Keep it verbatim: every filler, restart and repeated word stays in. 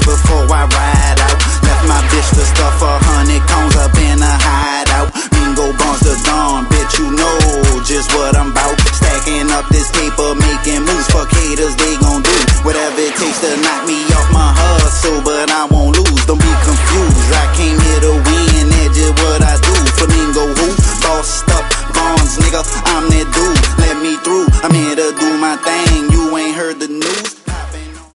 before I ride out. Left my bitch to stuff a hundred cones up in a hideout. Mingo bones to dawn, bitch, you know just what I'm about. Stacking up this paper, making moves. Fuck haters, they gon' do whatever it takes to knock me off my hustle, but I won't